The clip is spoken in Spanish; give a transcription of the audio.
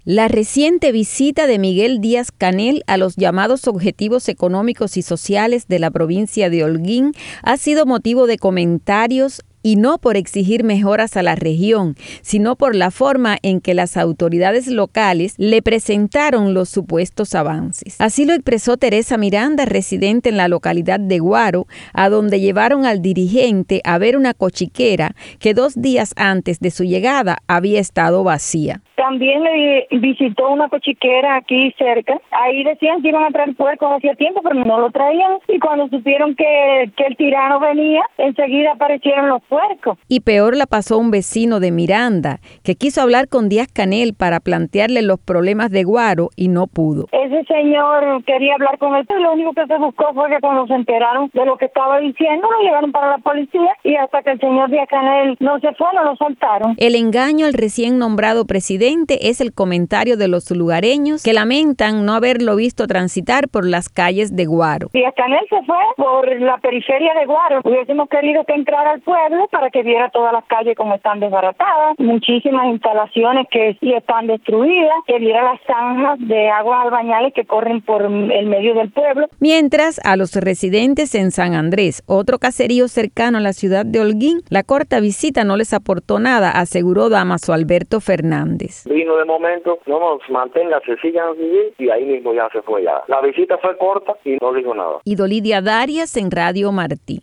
La reciente visita de Miguel Díaz-Canel a los llamados objetivos económicos y sociales de la provincia de Holguín ha sido motivo de comentarios y no por exigir mejoras a la región, sino por la forma en que las autoridades locales le presentaron los supuestos avances. Así lo expresó Teresa Miranda, residente en la localidad de Guaro, a donde llevaron al dirigente a ver una cochiquera que 2 días antes de su llegada había estado vacía. También le visitó una cochiquera aquí cerca. Ahí decían que iban a traer puercos hacía tiempo, pero no lo traían. Y cuando supieron que el tirano venía, enseguida aparecieron los puercos. Y peor la pasó un vecino de Miranda, que quiso hablar con Díaz-Canel para plantearle los problemas de Guaro y no pudo. Ese señor quería hablar con él, pero lo único que se buscó fue que cuando se enteraron de lo que estaba diciendo, lo llevaron para la policía y hasta que el señor Díaz-Canel no se fue, no lo soltaron. El engaño al recién nombrado presidente es el comentario de los lugareños que lamentan no haberlo visto transitar por las calles de Guaro. Díaz-Canel se fue por la periferia de Guaro. Hubiésemos querido que entrara al pueblo para que viera todas las calles como están desbaratadas, muchísimas instalaciones que sí están destruidas, que viera las zanjas de aguas albañales que corren por el medio del pueblo. Mientras a los residentes en San Andrés, otro caserío cercano a la ciudad de Holguín, la corta visita no les aportó nada, aseguró Damaso Alberto Fernández. Vino de momento, no nos mantenga, se sigan así y ahí mismo ya se fue ya. La visita fue corta y no dijo nada. Idolidia Darias en Radio Martí.